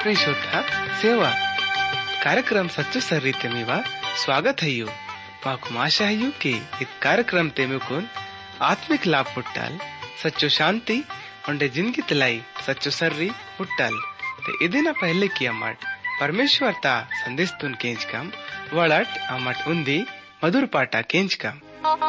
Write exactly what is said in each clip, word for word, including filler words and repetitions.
ಆತ್ಮೀಯ ಶ್ರೋತ ಸೇವಾ कार्यक्रम सच्चो सर्रीते मीवा स्वागत है यू माकु आशा है कि इस कार्यक्रम ते मुकुन आत्मिक लाभ पुट्टाल सच्चो शांति उंडे जिंदगी तलाई सच्चो सर्री पुट्टाल ते इदिना पहले की अमट परमेश्वर ता संदेश तुन केंच कम वड़ट अमट उंदी मधुर पाटा केंच कम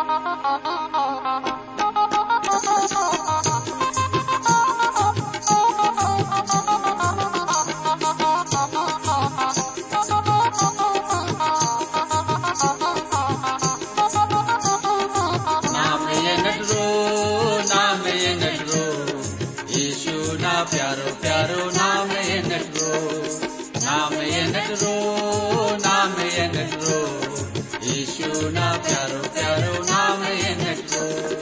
प्यारो प्यारो नाम ये नटरो नाम ये नटरो नाम ये नटरो यीशु ना प्यारो प्यारो नाम ये नटरो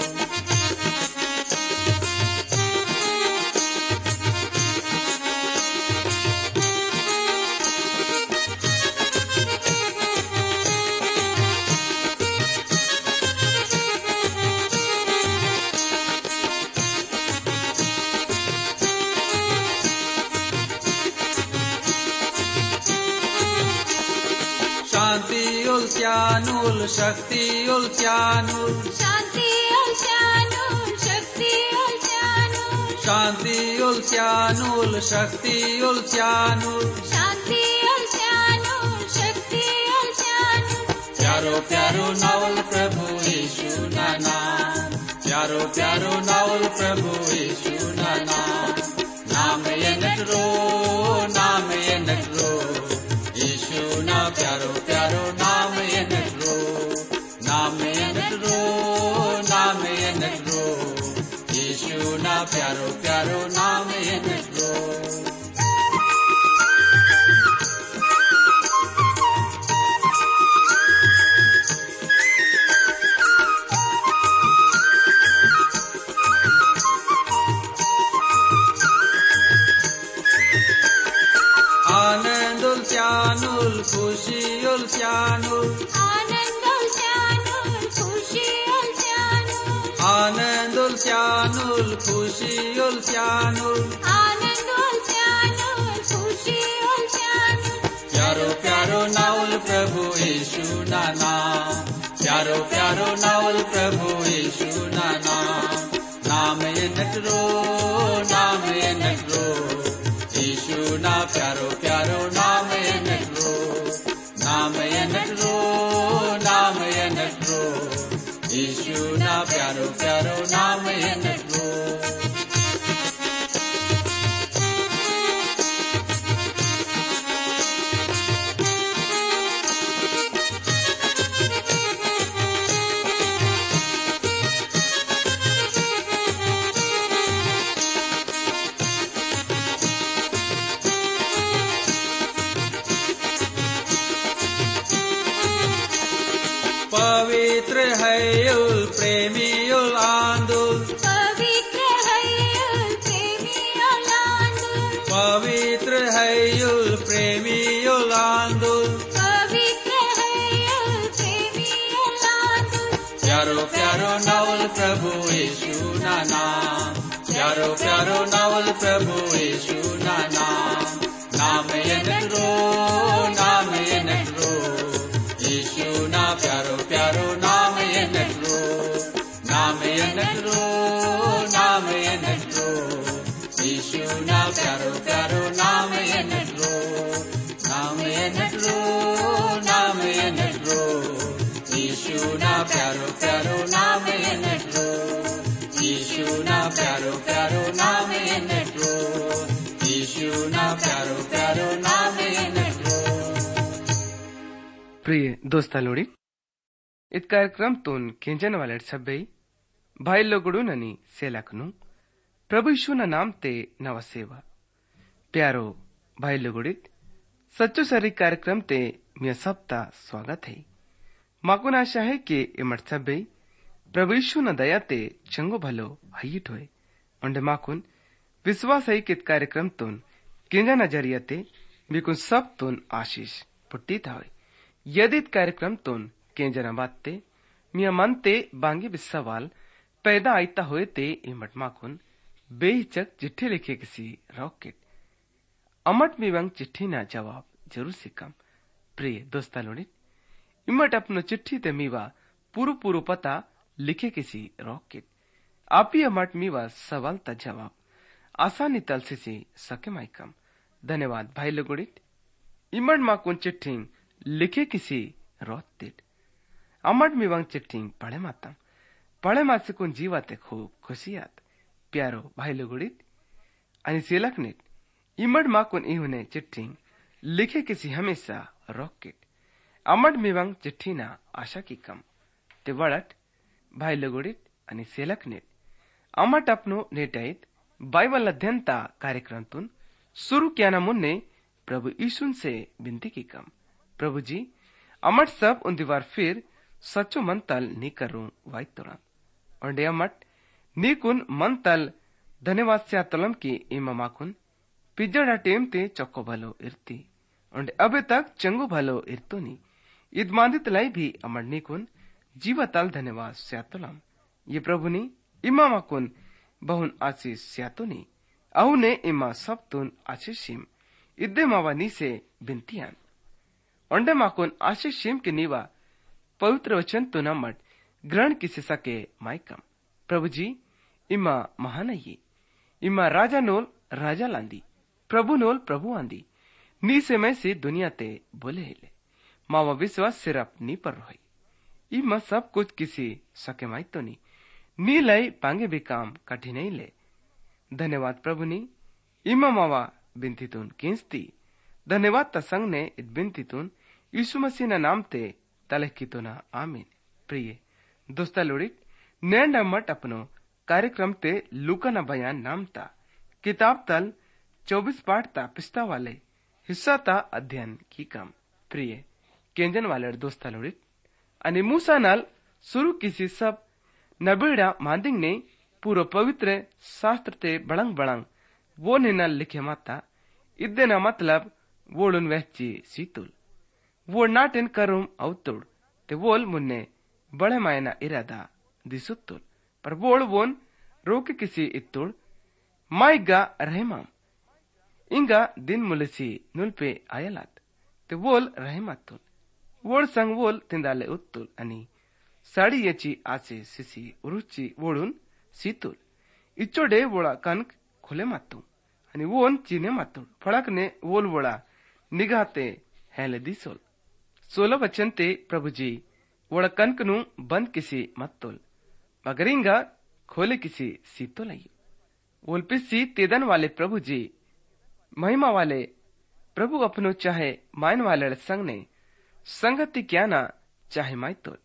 Ultianul Shakti Ultianul Shanti Ultianul Shakti Ultianul Shanti Ultianul Shakti Ultianul Shanti Ultianul Shakti Ultianul प्यारो प्यारो नावल प्रभु यीशु ना नाम प्यारो प्यारो नावल प्रभु यीशु ना नाम नाम ये नटरो नाम ये नटरो यीशु ना प्यारो प्यारो नाम ये नटरो नाम ये नटरो नाम ये नटरो यीशु ना प्यारो प्यारो नाम ये नटरो Ultianul Kushi Ultianul Anand Ultianul Kushi Ultianul Anand Ultianul Kushi Ultianul Anand Ultianul Kushi Ultianul प्यारो प्यारो नावल प्रभु यीशु ना नाम प्यारो प्यारो नावल प्रभु यीशु ना नाम नाम ये नटरो नाम ये नटरो यीशु ना प्यारो प्यारो नाम ये नटरो नाम ये नटरो नाम ये नटरो यीशु ना प्यारो प्यारो नाम ये नटरो पवित्र है उल प्रेमी उल आंदुल पवित्र है उल प्रेमी उल आंदुल पवित्र है उल प्रेमी उल आंदुल पवित्र है उल प्रेमी उल आंदुल प्यारो प्यारो नावल प्रभु यीशु ना नाम प्यारो प्यारो नावल प्रभु यीशु ना नाम नाम ये नटरो नाम ये नटरो यीशु ना प्यारो प्यारो नाम ये नटरो नाम ये नटरो नाम ये नटरो यीशु ना प्यारो प्यारो नाम ये नटरो नाम ये नटरो नाम ये नटरो यीशु ना प्यारो प्यारो नाम ये नटरो यीशु ना प्यारो प्यारो नाम ये नटरो यीशु ना प्यारो प्यारो नाम ये नटरो प्रिय दोस्ता लोड़ी इत कार्यक्रम तोन केंजन वाले सभ्य भाई लोगड़ू ननी सेलाकनु प्रभु यीशु ना नाम ते नव सेवा प्यारो भाई लोगड़ित सच्चो सरी कार्यक्रम ते मिया सबता स्वागत है माकुन आशा है कि इमट सभ्य प्रभु यीशु ना दया ते चंगो भलो हईट होए उंडे माकुन विश्वास है कि इत कार्यक्रम तोन केंजा नजरिया ते बिकुन सब तोन आशीष पुट्टी था होए यदि कार्यक्रम तोन केंजना बात मिया मन ते बांगी बिस सवाल पैदा आयता हुए ते इमट माकुन बेहिचक चिट्ठी लिखे किसी रॉकेट अमट मीवंग चिट्ठी ना जवाब जरूर सिकम। प्रिय दोस्ता लोड़ी इमट अपनो चिट्ठी ते मीवा पूरो पूरो पता लिखे किसी रॉकेट आप ही अमट मीवा सवाल ता जवाब आसानी तल से सी सके माइकम। धन्यवाद भाई लोगोड़ित इमट मा कुन चिट्ठी लिखे किसी रोतेट अमट मीवंग चिट्ठी पढ़े मातम पढ़े मात से कुन जीवाते खूब खुशियात प्यारो भाई लोगोड़ित आणि सेलकनेट इमड माकुन इहुने चिट्ठी लिखे किसी हमेशा रॉकेट अमड मिवंग चिट्ठी ना आशा की कम ते वड़ट भाई लगोडित आणि सेलकनेट अमट अपनो नेटाईत बाइबल अध्ययनता कार्यक्रमतून सुरू किया मुन्ने प्रभु यीशुन से विनती की कम। प्रभु जी अमट सब उन दीवार फिर सच्चो मन तल नी करूं वाई तुरंत और अमट नीकुन मन तल धन्यवाद से तलम की इमामाकुन पिज्जा टेम ते चौको भलो इरती और अबे तक चंगो भलो इरतो नी इद मांदित लाई भी अमरनी कुन जीवताल धन्यवाद स्यातोलम ये प्रभु नी इमामाकुन बहुन आशीष स्यातो नी अहु ने इमा सब तुन आशीषिम इद्दे मावा नी से बिनतियान ओंडे माकुन आशीषिम के नीवा पवित्र वचन तुन अमट ग्रहण किसी सके माइकम। प्रभु जी इमा महानयी इमा राजा नोल राजा लांदी प्रभु नोल प्रभु आंदी नी से मैं से दुनिया ते बोले हिले मावा विश्वास सिर्फ नी पर रोई इमा सब कुछ किसी सके माई तो नी नी लाई पांगे भी काम कठिन ले। धन्यवाद प्रभु नी इमा मावा बिनती तुन किंस्ती धन्यवाद तसंग ने इत बिनती तुन यीशु मसीह ना नाम ते तले की तो ना आमीन। प्रिय दोस्ता लोड़ित नैंड मट अपनो कार्यक्रम ते लूका ना बयान नाम ता किताब तल चौबीस पाठ ता पिस्ता वाले हिस्सा ता अध्ययन की कम। प्रिय केंजन वाले दोस्ता लोड़ित अनि मूसा नाल शुरू किसी सब नबीड़ा मांदिंग ने पूरा पवित्र शास्त्र ते बड़ंग बड़ंग वो ने नाल लिखे माता इद्दे ना मतलब वोड़ुन वहची सीतुल वो नाटिन करुम अवतुड़ ते वोल मुन्ने बड़े मायना इरादा दिसुत्तुल पर वोड़ वोन रोके किसी इत्तुड़ माइगा रहमाम इंगा दिन मुलसी नुल्पे आयलात ते वोल रहमातुल वोड़ संग वोल तिंदाले उत्तुल अनि साड़ी येची आसे सिसी उरुची वोड़ुन सीतुल इच्चोडे वोड़ा कनक खुले मातु अनि वोन चीने मातुल फड़क ने वोल वोड़ा निगाहते हेले दिसोल सोलह वचन ते प्रभु जी वोड़ा कनक नु बंद किसी मत्तुल मगर इंगा खोले किसी सीतुल आई वोल पिसी तेदन वाले प्रभु जी महिमा वाले प्रभु अपनो चाहे मायन वाले संग ने संगति क्या ना चाहे माई तो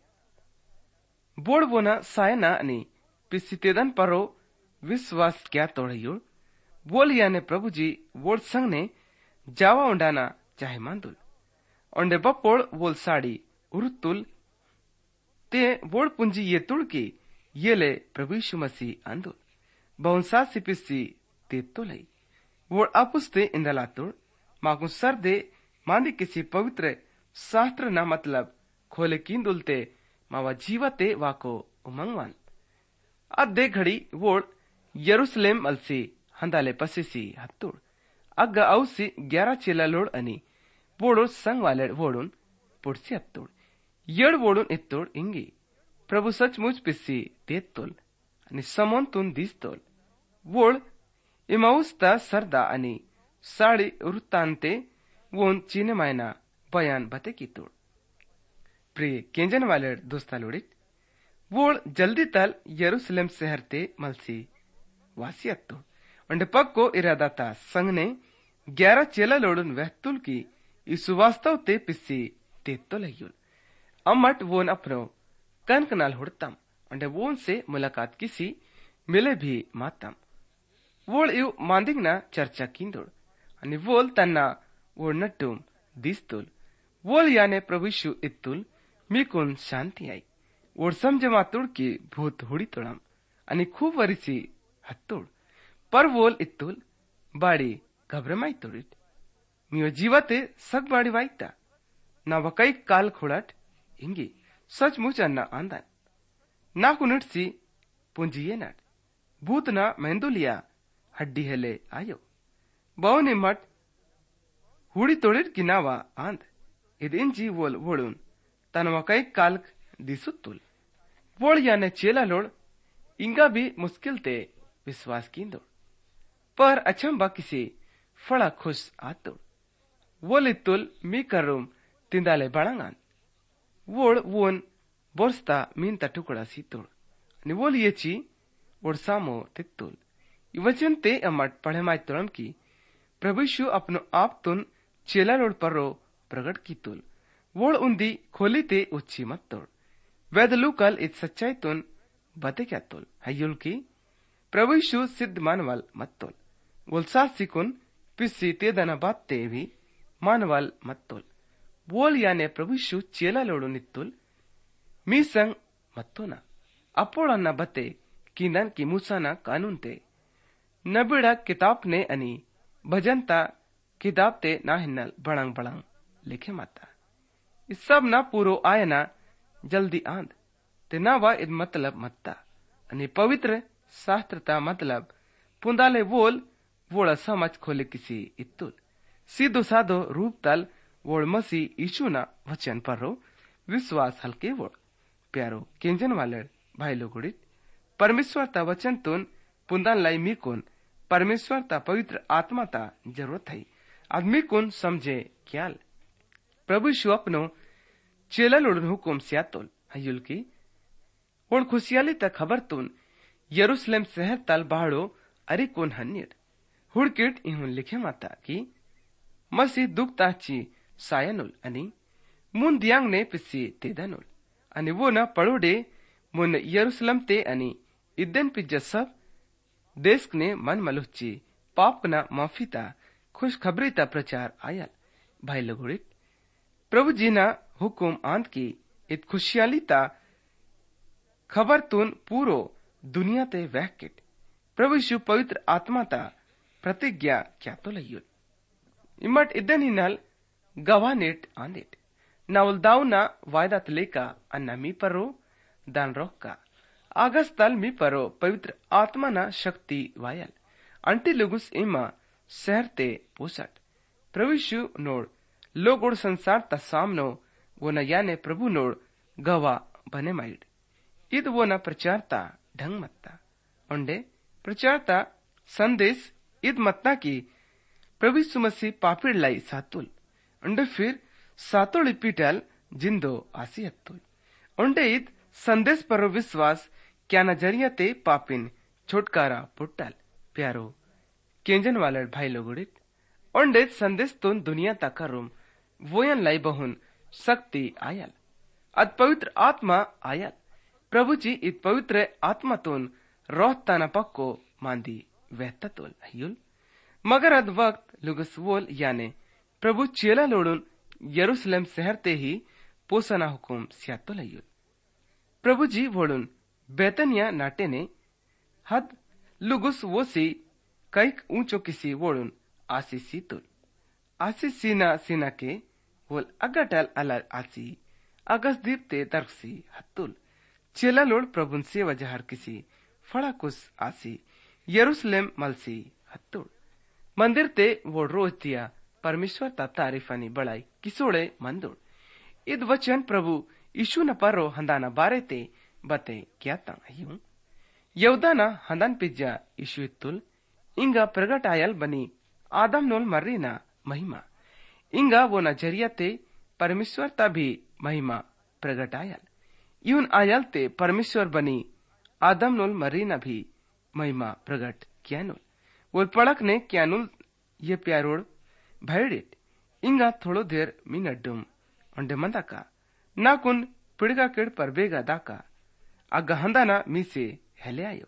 बोड़ बोना सायना अनि पिसी तेदन परो विश्वास क्या तोड़ियो बोल याने प्रभु जी वोड़ संग ने जावा उंडाना चाहे मांदुल ओंडे बपोड़ वोल साड़ी उरुतुल ते बोड़ पुंजी ये तुड़ की ये ले प्रभु यीशु मसीह आंदुल बहुसा सिपिसी ते तो लई वो अपुस्ते इंदलातुड़ माकु सर दे मांदी किसी पवित्र शास्त्र ना मतलब खोले कींदुलते मावा जीवते वाको उमंगवान अद्दे घड़ी वोड़ यरूशलेम अलसी हंदाले पसिसी हत्तुड़ अग्गा औसी ग्यारह चेला लोड़ अनि वोड़ो संग वाले वोड़ुन पुड़सी हत्तुड़ यड़ वोड़ुन इत्तुड़ इंगी प्रभु सचमुच पिस्सी तेत्तुल अनि समोन तुन दिस्तुल वोड़ इमाउस्ता सरदा अनि साड़ी वृत्तांते वोन चीने मायना बयान बते की तोड़। प्रिय केंजन वाले दोस्ता लोड़ित वोड़ जल्दी तल यरूशलेम शहर ते मलसी वासियत तोड़ वंडे पग को इरादा ता संग ने ग्यारह चेला लोड़ुन वहतुल की इस वास्तव ते पिस्सी ते तो लयुल अमट वोन अपनो कनक नाल हुड़तम वंडे वोन से मुलाकात किसी मिले भी मातम वोड़ इव मांदिंग ना चर्चा कींदोड़ अनि वोल तन्ना वोड़ नट्टुम दिस्तुल वोल याने प्रभु यीशु इत्तुल मीकुन शांति आई वोड़ समझे मातुड़ की भूत हुड़ी तोड़म अनि खूब वरिसी हत्तुड़ पर वोल इत्तुल बाड़ी घबरमाई तोड़िट मियो जीवते सग बाड़ी वाईता ना वकई काल खुड़ट इंगी सचमुच अन्ना आंदन ना कुनटसी पुंजिये नट भूत ना मेंदुलिया हड्डी हेले आयो बहु निमट हुडी तोडीर किनावा आंद इदिंची वोल वळून तनवा कई काल्क दिसुत्तुल वोळ याने चेला लोड इंगा भी मुश्किल ते विश्वास कींदो पर अचंबा किसी फड़ा खुश आतो वोल इत्तुल मी करूम तिंदाले बड़ांगान वोळ वोन बोर्स्ता मीनता टुकड़ा सीतोड़ नि वोल येची वोड़ सामो तित्तुल वचन ते अमट पढ़े माय तोड़म की प्रभु यीशु अपनो आप तुन चेला लोड परो प्रगट की तुल वोड़ उन्दी खोली ते उच्ची मत तोड़ वैदलू कल इत सच्चाई तुन बते क्या तुल हयुल की प्रभु यीशु सिद्ध मानवाल मत तोल वोल सास सिकुन पिस्सी ते दना बात ते भी मानवाल मत तोल वोल याने प्रभु यीशु चेला लोडो नित्तुल मी संग मत्तोना अपोड़ना बते कींदन की मूसाना कानून ते नबिड़ा किताब ने अनि भजनता किताब ते ना हिन्नल बड़ंग बड़ंग लिखे माता इस सब ना पूरो आयना जल्दी आंद ते ना वा इद मतलब मत्ता अनि पवित्र शास्त्रता मतलब पुंदाले वोल वोड़ा समझ खोले किसी इत्तुल सीधो साधो रूप तल वोड़ मसी यीशु ना वचन परो विश्वास हल्के वोड़ प्यारो केंजन वाले भाई लोगोड़ित परमेश्वर ता वचन तुन पुंदान लाई मी कुन परमेश्वर ता पवित्र आत्मा ता जरूरत है आदमी कुन समझे ख्याल प्रभु यीशु अपनो चेला लोड़न हुकुम सियातोल हयुल की और खुशियाली ता खबर तुन यरूशलेम शहर तल बाड़ो अरे कुन हन्यर हुड़किट इहुन लिखे माता की मसी दुख ताची सायनुल अनि मुन दियांग ने पिसी तेदानुल अनि वो न पड़ोडे मुन यरूशलेम ते अनि इदन पिज्जा सब देश ने मन मलुच्ची पाप न माफीता खुश खबरीता प्रचार आयल भाई लगुड़ित प्रभु जी ना हुकुम आंत की इत खुशियाली ता खबर तुन पूरो दुनिया ते वहकिट प्रभु यीशु पवित्र आत्मा ता प्रतिज्ञा क्या तो लयुल इमट इदन ही नल गवाह नेट आंदेट नावल दाउना वायदा तलेका अन्ना मी परो दान रोक का आगस तल मी परो पवित्र आत्मा ना शक्ति वायल अंटी लुगुस इमा सहरते पोसट प्रभु यीशु नोड लोगोड़ संसार ता सामनो वो न याने प्रभु नोड गवाह बने माइड इद वो न प्रचारता ढंग मत्ता उंडे प्रचारता संदेश इद मत्ता की प्रभु यीशु मसीह पापिड़ लाई सातुल उंडे फिर सातों लिपिटल जिंदो आसी हत्तुल उंडे इत संदेश पर विश्वास क्या नजरिया ते पापिन छुटकारा पुट्टल प्यारो केंजन वाले भाई लोगुड़ित उंडे संदेश तुन दुनिया तक रूम वोयन लाई बहुन शक्ति आयल अद पवित्र आत्मा आयल प्रभु जी इत पवित्र आत्मा तुन रोह तना पक्को मांदी वहततुल हयुल मगर अद वक्त लुगस वोल याने प्रभु चेला लोडुन यरूशलेम शहर ते ही पोसना हुकुम सियातुल हयुल प्रभु जी वोडुन बेतनिया नाटे ने हद लुगुस वो सी कईक ऊंचो किसी वोडुन आसी सीतुल आसी सीना सीना के वोल अगटल अलर आसी अगस दीप ते दरसी हत्तुल चेला लोड प्रभुन से वजहर किसी फड़ा कुस आसी यरूशलेम मलसी हत्तुल मंदिर ते वो रोज दिया परमेश्वर ता तारीफानी बड़ाई किसोड़े मंदुड़ इद वचन प्रभु यीशु न परो हंदाना बारे ते बते क्या ता यूं यौदाना हंदान पिज्जा यीशु इत्तुल इंगा प्रगट आयल बनी आदम नोल मर्रीना महिमा इंगा वो न जरिया ते परमेश्वर ता भी महिमा प्रगट आयल यून आयल ते परमेश्वर बनी आदम नोल मर्रीना भी महिमा प्रगट किया नोल वो पड़क ने क्या नुल ये प्यारोड़ भैडिट इंगा थोड़ो देर मीनड्डुम उंडे मंदाका ना कुन पिड़गा किड़ पर बेगा दाका अग्गा हंदाना मी से हेले आयो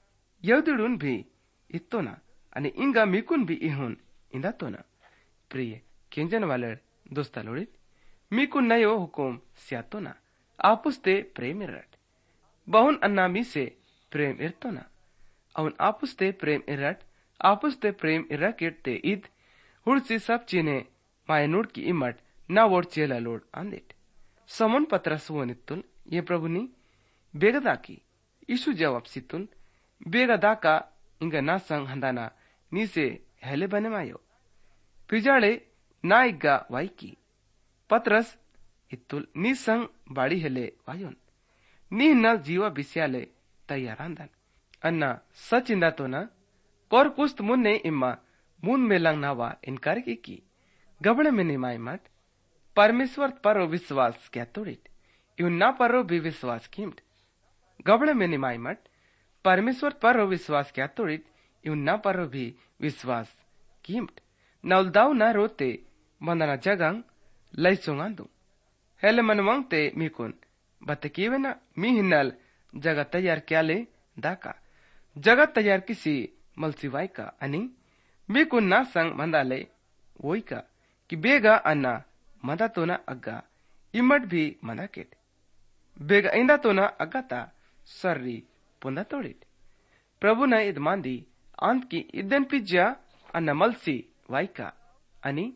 यौदिडुन भी इत्तोना अने इंगा मीकुन भी इहुन इंदातोना प्रिय केंजन वाले दोस्ता लोड़ित मीकुन नयो हुकुम सियातोना आपुस्ते प्रेम इरट बहुन अन्ना मी से प्रेम इरतोना अवन आपुस्ते प्रेम इरट आपुस्ते प्रेम इरकिट ते ईद हुड़सी सब चीने मायनूड की इमट ना वोड चेला लोड आंदेट समन पत्रस वोनित्तुल ये प्रभुनी बेगदा की यीशु जवाब सित्तुल बेगदा का इंगा ना संग हंदाना नीसे हेले बने मायो पिजाड़े नाइगा वाइकी पत्रस इतुल निसंग बाड़ी हेले वायुन नी हिन्नल जीवा बिस्याले तैयारांदन अन्ना सचिंदा तो ना कोर कुस्त मुन्ने इम्मा मुन मेलंग नावा इनकार की की गबड़े में निमाय मत परमेश्वर पर विश्वास क्या तोड़ित इउन ना पर भी विश्वास कीमत गबड़े में निमाय मत परमेश्वर पर विश्वास क्या तोड़ित इउन ना पर भी विश्वास कीमत नौलदाव ना रोते मंदना जगंग लैसोंगांदु हेले मनवंग ते मीकुन बतकीवे ना मी हिन्नल जगह तैयार क्या ले दाका जगह तैयार किसी मलसिवाई का अनि मीकुन ना संग मंदाले वोई का कि बेगा अन्ना मदा तो ना अग्गा इमट भी मदा केट बेगा इंदा तो ना अग्गा ता सर्री पुंदा तोड़ित प्रभु ना इदमांदी अंत की इदन पिज्जा अन्ना मलसी वाई का अनि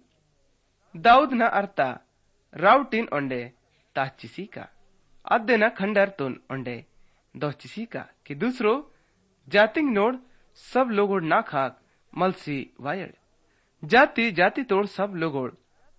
दाऊद ना अर्ता राउटिन ओंडे ताचिसी का अद्दे ना खंडर तुन ओंडे दोचिसी का कि दूसरो जातिंग नोड सब लोगोड ना खाक मलसी वायड जाति जाति तोड़ सब लोगोड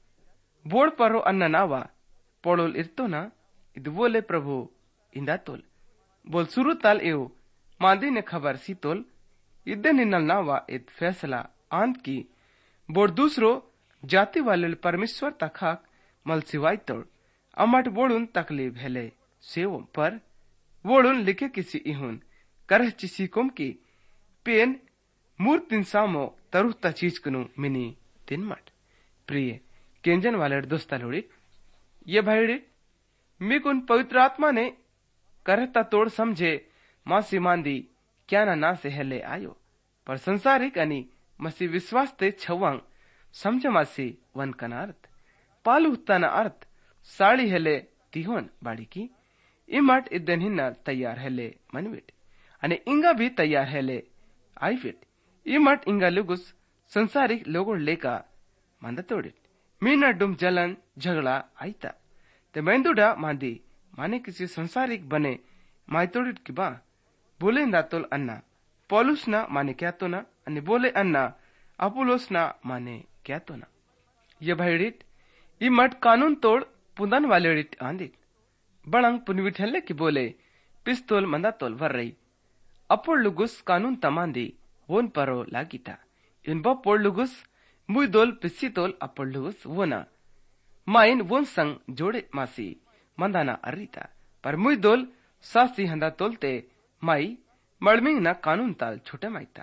बोड़ परो अन्ना नावा पोड़ोल इर्तो ना इद बोले प्रभु इंदा तोल बोल सुरु ताल एव मांदी ने खबर सी तोल इद्दे निन्नल नावा इत फैसला आंत की बोड़ दूसरो जाति वाले परमेश्वर तखाक मलसिवाई तोड़ अमट बोड़ुन तकलीफ हेले सेवम पर वोड़ुन लिखे किसी इहुन करह चिसी कुम की पेन मूर्तिन सामो तरुहता चीज कनु मिनी दिन मट प्रिय केंजन वाले दोस्ता लोड़ी ये भाईड़ी मिकुन पवित्र आत्मा ने करहता तोड़ समझे मासी मांदी क्या ना ना से हेले आयो पर संसारिक अनि मसी विश्वास ते छवांग समझ मासी वन कना अर्थ पालू तना अर्थ साड़ी हेले तिहोन बाड़ी की इमट इदन हिन्ना तैयार हेले मनविट अने इंगा भी तैयार हेले आईविट इमट इंगा लुगुस संसारिक लोगों लेका मंद तोड़ित मीना डुम जलन झगड़ा आईता ते मैंदुडा मांदी माने किसी संसारिक बने माय तोड़ित की बा बोले दातोल अन्ना पौलुस ना माने क्या तो ना अने बोले अन्ना अपोलोस ना माने क्या तो ना ये भाईडित इमट कानून तोड़ पुंदन वाले आंदित बड़ंग पुनविठल्ले की बोले पिस्तोल मंदा तोल वर रही अपोड़ लुगुस कानून तमांदी वोन परो लागीता इन बा पोड़ लुगुस मुई दोल पिस्सी तोल अपोड़ लुगुस वोना माइन वोन संग जोड़े मासी मंदाना अर्रीता पर मुई दोल सासी हंदा तोलते माई मड़मिंग ना कानून ताल छोटे माईता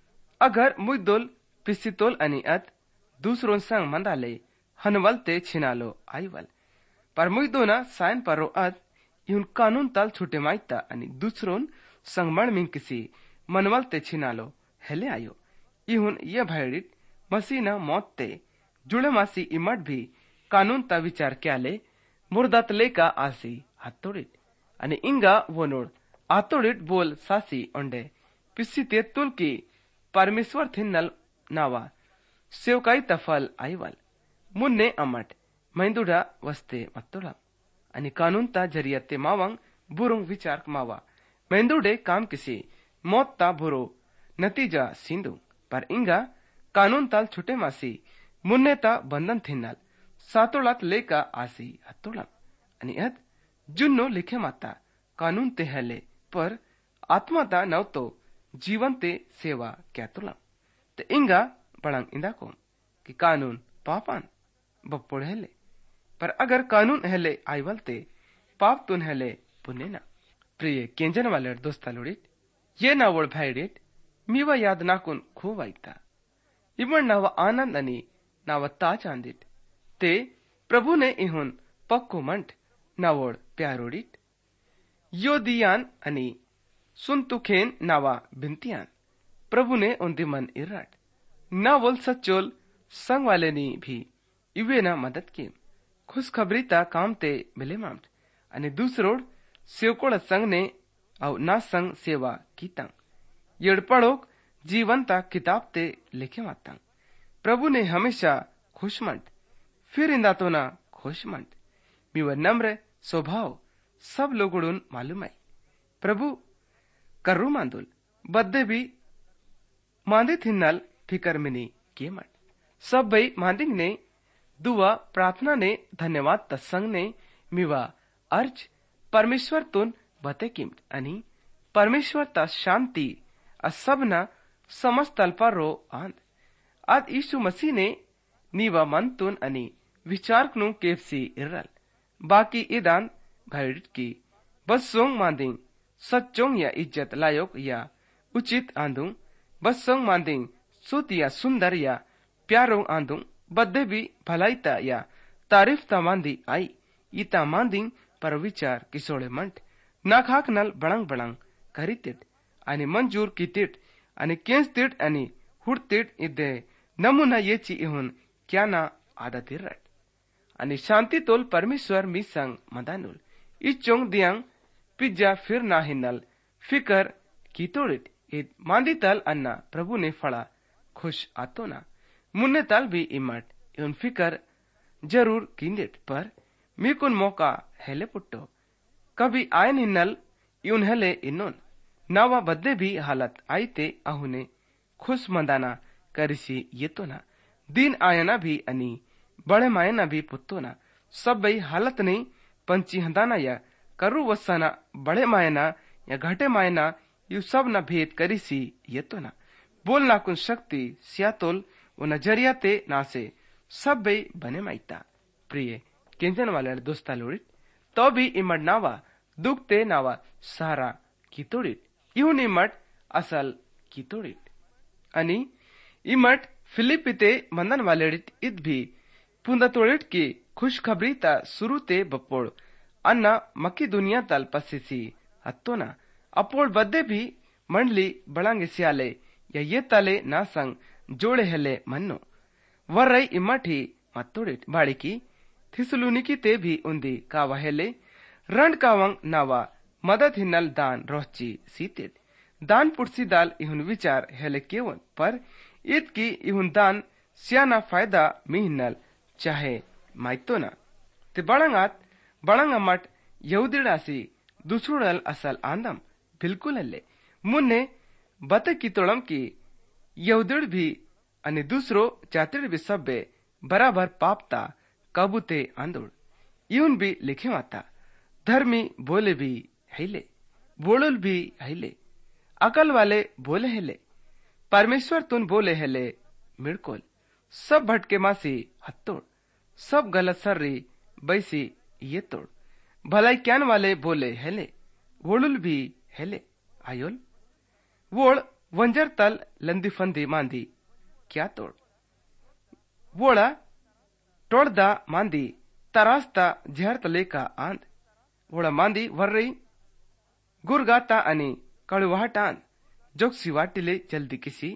अगर मुई दोल पिस्सी तोल अनि अत दूसरों संग मंदाले हनवलते छिनालो आईवल पर मुई दोना साइन परो अत इहुन कानून ताल छोटे माईता अनि दूसरों संग मड़मिंग किसी मनवलते छिनालो हेले आयो इहुन ये भाईडित मसीना मौत ते जुड़े मासी इमट भी कानून ता विचार क्या ले मुर्दात लेका आसी हातोड़ित अनि इंगा वोनोड आतोड़ित बोल सासी ओंडे पिस्सी ते तुल की परमेश्वर थिन्नल नावा सेवकाई तफल आईवल मुन्ने अमट मैंदुडा वस्ते मत्तोला अनि कानून ता जरियते मावंग बुरुंग विचार मावा मैंदुडे काम किसी मौत ता बुरो नतीजा सिंधु पर इंगा कानून ताल छुटे मासी मुन्ने ता बंधन थिन्नल सातोड़ात लेका आसी हत्तोड़ा अनि अत जुन्नो लिखे माता कानून ते हेले पर आत्मा ता नव तो जीवन ते सेवा क्या तुला ते इंगा बड़ंग इंदा को कि कानून पापान बप्पोड़ हेले पर अगर कानून हेले आईवलते पाप तुन हेले पुण्य ना प्रिय केंजन वाले दोस्ता लोड़ित ये नावड़ भाईडित मीवा याद नाकुन खूब आईता इमन नाव आनंद अनि नाव ताज आंदित ते प्रभु ने इहुन पक्को मंट नावड़ प्यारोडित यो दियान अनि सुनतुखेन नावा बिंतियान प्रभु ने उनदी मन इराट नावल सच्चोल संग वाले नी भी इवे ना मदद की खुशखबरी ता काम ते मिले मामट अनि दूसरोड सेवकोड़ संग ने औ ना संग सेवा कीता यड़ पढ़ोक जीवन ता किताब ते लिखे माता प्रभु ने हमेशा खुशमंट फिर इंदा तो ना खुशमंट मीवर नम्र स्वभाव सब लोगोड़ुन मालूम है प्रभु कर्रू मांदुल बद्दे भी मांदे थिन्नल फिकर मिनी के मट सब भाई मांदिंग ने दुआ प्रार्थना ने धन्यवाद तत्संग ने मिवा अर्ज परमेश्वर तुन बते किमत आणि परमेश्वर ता शांति असबना समस्त अल्पा रो आंद आद यीशु मसीह ने नीवा मन तुन आणि विचार नु केफसी इरल बाकी इदान घाइड की बस सोंग मांदिंग सच्चोंग या इज्जत लायक या उचित आंदू बस सोंग मांदिंग सुत या सुंदर या प्यारो आंदू बद्दे भी भलाईता या तारीफ ता मांदी आई इता मांदिंग पर विचार किसोड़े मंट नाखाक नल बड़ंग बड़ंग करीतिट आणि मंजूर कितिट आणि केंसतिट आणि हुडतिट इदे नमुना येची इहुन क्या ना आदत इरट आणि शांति तोल परमेश्वर मी संग मदानुल इचोंग दियांग पिज्जा फिर ना हिनल फिकर की तोड़ित id मांदी तल अन्ना प्रभु ने फड़ा खुश आतो ना मुन्ने तल भी इमट इउन फिकर जरूर किंदिट पर मी कुन मौका हेले पुट्टो कभी आयन हिन्नल इउन हेले इन्नोन नावा बद्दे भी हालत आईते अहुने खुश मंदाना करिसी ये तो ना दिन आयना भी अनि बड़े मायना भी पुत्तो ना सब बई हालत नहीं पंची हंदाना या करु वसाना बड़े मायना या घटे मायना यू सब न भेद करिसी ये तो ना बोलना कुन शक्ति सियातोल वो नजरिया ते नासे सब बई बने माइता प्रिय केंजन वाले दोस्ता लोड़ित तो भी इमड नावा दुख ते नावा सारा की तोड़ित इहुन इमट असल की तोड़ित अनि इमट फिलिपिते मंदन वालेडित इत भी पुंदा तोड़ित की खुशखबरी ता शुरू ते बपोड़ अन्ना मक्की दुनिया तल पसिसी हत्तो ना अपोड़ बद्दे भी मंडली बड़ांगे सियाले या ये तले ना संग जोड़े हेले मन्नो वर्रई इमठी मत्तोड़ित बाड़ी की थिसलुनिकी ते भी उंदी कावा हेले रंड कावंग नावा मदद हिन्नल दान रोहची सीतेत दान पुड़सी दाल इहुन विचार हेले केवन पर इत की इहुन दान सियाना फायदा मी हिन्नल चाहे माइतो ना ते बड़ंगात बड़ंग मट यहूदिडासी दुसुड़ल असल आंदम बिल्कुल हल्ले मुन्ने बत की तोड़म की यहूदिड भी अनि दूसरो जातिड भी सब्बे बराबर पापता कबूते आंदोड़ इउन भी लिखे माता धर्मी बोले भी हिले बोलुल भी हिले अकल वाले बोले हेले परमेश्वर तुन बोले हेले मिड़कोल सब भटके मासी हत्तोड़ सब गलत सर्री बैसी ये तोड़ भलाई क्यान वाले बोले हेले वोड़ुल भी हेले आयोल वोड़ वंजर तल लंदी फंदी मांदी क्या तोड़ वोड़ा टोड़दा मांदी तरास्ता जहर तले का आंद वोड़ा मांदी वर्रई गुरगाता अनि कड़ुवाहट आंद जोक सिवाटिले जल्दी किसी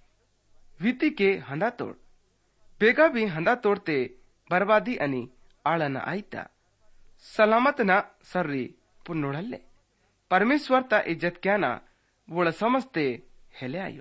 वीती के हंदा तोड़ बेगा भी हंदा तोड़ते बर्बादी अनि आड़ना आईता सलामत ना सर्री पुन्नोड़ल्ले परमेश्वर ता इज्जत क्या ना बोड़ समझते हेले आयो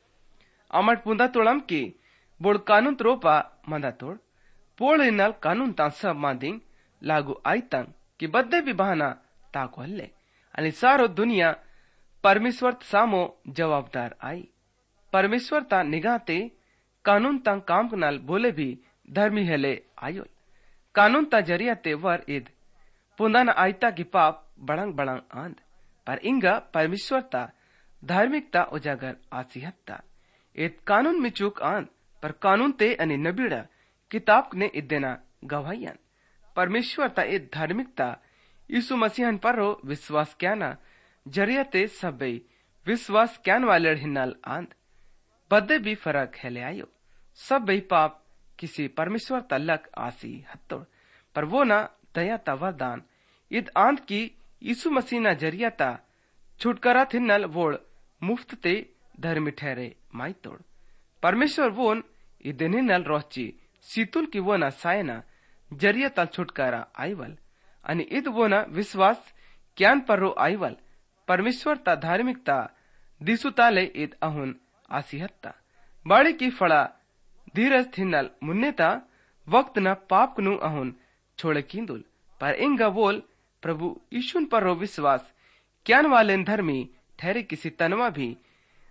अमट पुंदा तोड़म की बोड़ कानून त्रोपा मंदा तोड़ पोड़ इन्नल कानून ता सब मांदिंग लागू आईतंग कि बद्दे भी बहाना ताको हल्ले अनि सारो दुनिया परमेश्वर सामो जवाबदार आई परमेश्वर ता निगाहते कानून ता काम कनाल बोले भी धर्मी हेले आयोल कानून ता जरिया ते वर ईद पुंदान आयता की पाप बड़ंग बड़ंग आंद पर इंगा परमेश्वर ता धार्मिकता उजागर आसिहत्ता ईद कानून में चूक आंद पर कानून ते अनि नबीड़ा किताब ने इदेना गवाहियान परमेश्वर ता ईद धार्मिकता यीशु मसीहन पर हो विश्वास क्या ना जरिया ते सबे विश्वास क्यान वाले हिन्नल आंद बद्दे भी फर्क हेले आयो सब बई पाप किसी परमेश्वर तल्लक आसी हत्तोड़ पर वो ना दया ता वरदान ईद आंद की यीशु मसीह ना जरिया ता छुटकारा थिन्नल वोड़ मुफ्त ते धर्मी ठहरे माई तोड़ परमेश्वर वोन ईद निन्नल रोची सीतुल की वो ना सायना जरिया ता छुटकारा आईवल अनि ईद वो ना विश्वास क्यान पर आईवल परमेश्वर ता धार्मिकता दिसु ताले ईद अहुन आसिहत्ता बाड़ी की फड़ा धीरज थिन्नल मुन्नेता वक्त न पाप नु अहुन छोड़े किंदुल पर इंगा बोल प्रभु यीशुन पर रो विश्वास क्यान वाले धर्मी ठहरे किसी तनवा भी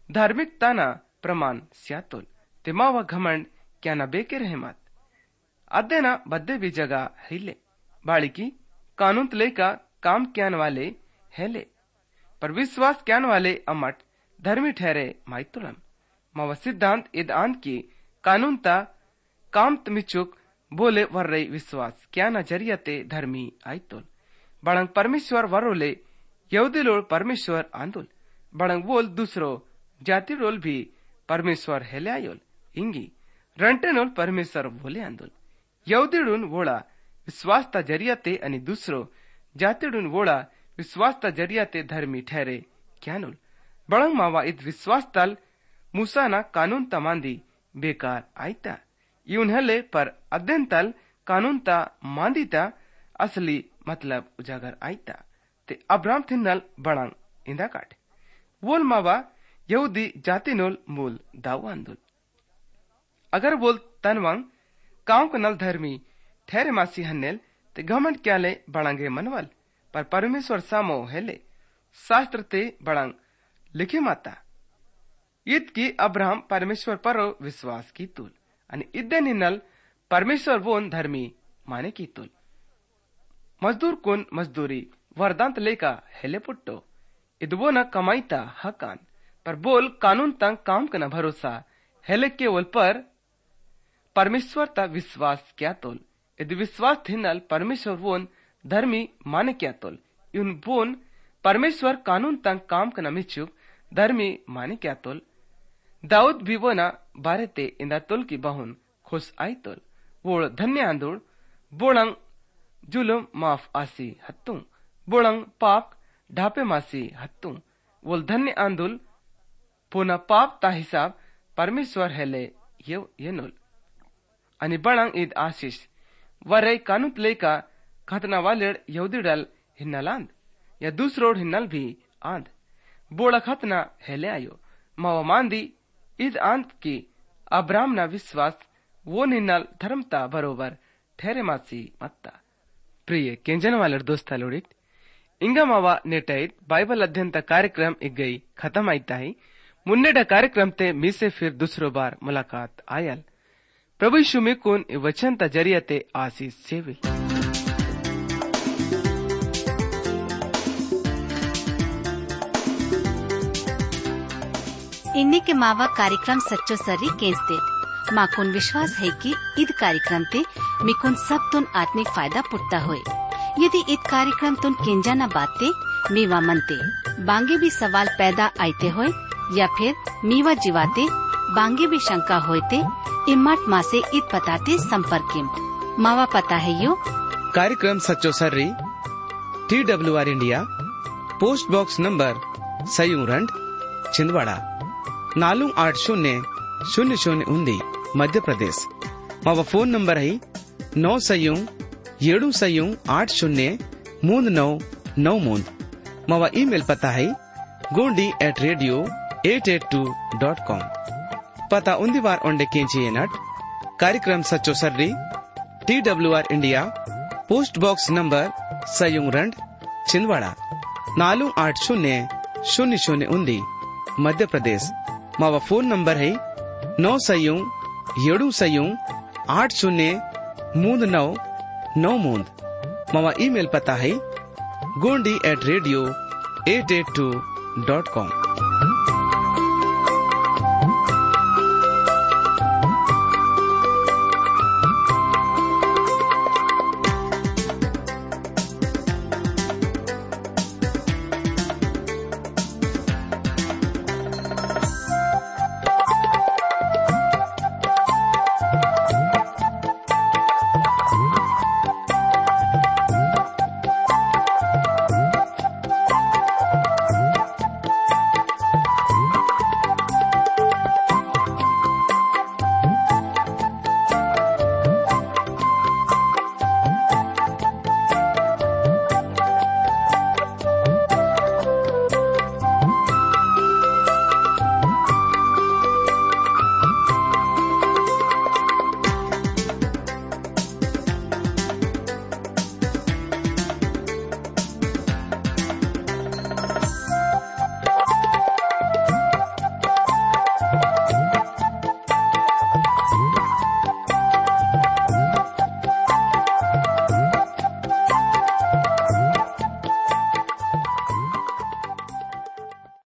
धार्मिकता ना प्रमाण स्यातुल तिमावा घमंड क्या न बेके रहे मत अध्ययन बद्दे भी जगह हिले बाड़ी की कानून तले का काम क्यान वाले हेले पर विश्वास क्यान वाले अमट धर्मी ठहरे माइतुलम मव सिद्धांत इद आंत की कानून ता काम तमिचुक बोले वर्रे विश्वास क्या नजरियते धर्मी आइतुल बड़ंग परमेश्वर वरोले यहूदी लोग परमेश्वर आंदुल बड़ंग बोल दूसरो जाति रोल भी परमेश्वर हेले आयोल इंगी रंटेनोल परमेश्वर बोले आंदुल यहूदी वोड़ा विश्वास ता जरियते अनि दूसरो जाति वोड़ा विश्वास ता जरियते धर्मी ठहरे क्यानुल बड़ंग मावा इत विश्वास तल मूसा ना कानून ता मांदी बेकार आईता यून हले पर अध्ययन तल कानून ता मांदी ता असली मतलब उजागर आईता ते अब्राम थिन्नल बड़ंग इंदा काट वोल मावा यहूदी जाति नोल मूल दाव आंदुल अगर बोल तनवंग काव कनल धर्मी ठहरे मासी हन्नेल ते घमंड क्याले बड़ंगे मनवल पर परमेश्वर सामो हेले शास्त्र ते बड़ंग लिखे माता ईद की अब्राहम परमेश्वर पर विश्वास की तुल आणि इद्दे निनल परमेश्वर वोन धर्मी माने की तुल मजदूर कुन मजदूरी वरदांत लेका हेले पुट्टो इदबो न कमाईता हकान पर बोल कानून तंग काम कना भरोसा हेले केवल पर परमेश्वर ता विश्वास क्या तोल यदि विश्वास थिनल परमेश्वर वोन धर्मी माने क्या तोल यून बोन परमेश्वर कानून तंग काम कना मिचुक धर्मी माने क्या तोल दाऊद भी वो ना बारे ते इंदा तोल की बहुन खुश आई तोल वो धन्य आंदोड़ बोड़ंग जुलुम माफ आसी हत्तू बोड़ंग पाप ढापे मासी हत्तू वो धन्य आंदोल पुनः पाप ता हिसाब परमेश्वर हेले ये ये नुल अनि बड़ंग ईद आशीष वरे कानून लेका खतना वाले यहूदी डल हिन्नलांद या दूसरोड हिन्नल भी आंद बोड़ा खतना हेले आयो मावा मांदी ईद आंत की अब्राम ना विश्वास वो निन्नल धर्मता बरोबर ठहरे मासी मत्ता प्रिय केंजन वाले दोस्ता लोडित इंगा मावा नेटाइट बाइबल अध्ययन कार्यक्रम इक गई खत्म आईता ही मुन्नेडा कार्यक्रम ते मी से फिर दूसरो बार मुलाकात आयल प्रभु यीशु में कुन वचन ता जरियते आशीष सेवी इन्नी के मावा कार्यक्रम सच्चो सरी केंस्टेट माकुन विश्वास है कि ईद कार्यक्रम ते मिकुन सब तुन आत्मिक फायदा पुट्टा होए यदि ईद कार्यक्रम तुन केंजा न बाते मीवा मनते बांगे भी सवाल पैदा आते होए या फिर मीवा जीवाते बांगे भी शंका होते इम्मत माँ से ईद पताते संपर्क मावा पता है यो कार्यक्रम सच्चो सर्री T W R India post box number सयूरंड छिंदवाड़ा नालू आठ शून्य शून्य शून्य उन्दी मध्य प्रदेश मावा फोन नंबर है नौ सयू येडू सयू आठ शून्य मूंद नौ नौ मूंद मावा ईमेल पता है Gondi at radio eight eight two dot com पता उन्दी बार ओंडे केंची नट कार्यक्रम सच्चो सर्री T W R India post box number सयूरंड छिंदवाड़ा नालू आठ शून्य शून्य शून्य उन्दी मध्य प्रदेश मावा फोन नंबर है नौ सयू येडू सयू आठ शून्य मूंद नौ नौ मूंद मावा ईमेल पता है Gondi at radio eight eight two dot com.